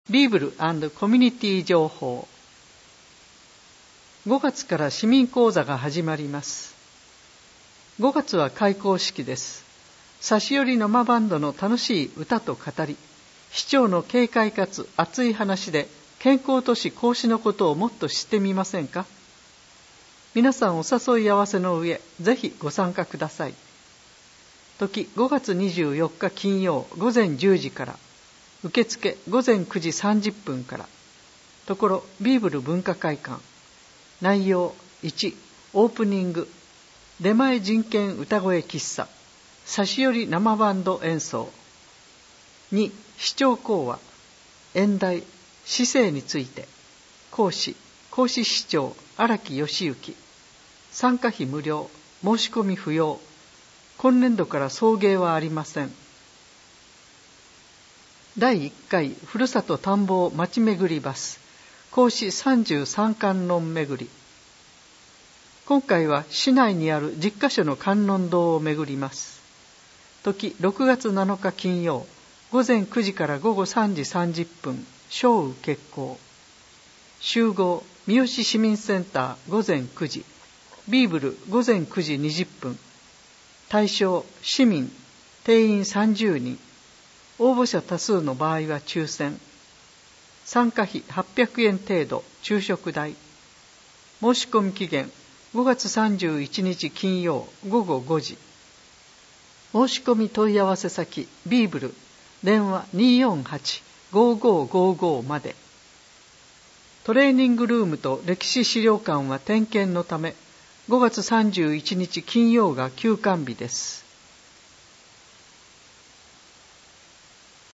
ビーブル&コミュニティ情報。5月から市民講座が始まります。5月は開講式です。差し寄りのマバンドの楽しい歌と語り、市長の軽快かつ熱い話で健康都市講師のことをもっと知ってみませんか。皆さんお誘い合わせの上、ぜひご参加ください。時5月24日金曜午前10時から、受付午前9時30分から。ところビーブル文化会館。内容1、オープニング、出前人権歌声喫茶、差し寄り生バンド演奏。2、市長講話、演題、市政について。講師市長荒木義之。参加費無料、申し込み不要。今年度から送迎はありません。第1回ふるさと田んぼ町巡りバス、講師33観音巡り。今回は市内にある10カ所の観音堂を巡ります。時6月7日金曜、午前9時から午後3時30分、正雨決行。集合、三好市民センター午前9時、ビーブル午前9時20分。対象、市民、定員30人。応募者多数の場合は抽選。参加費800円程度、昼食代。申し込み期限5月31日金曜午後5時。申し込み問い合わせ先ビーブル、電話 248-5555 まで。トレーニングルームと歴史資料館は点検のため5月31日金曜が休館日です。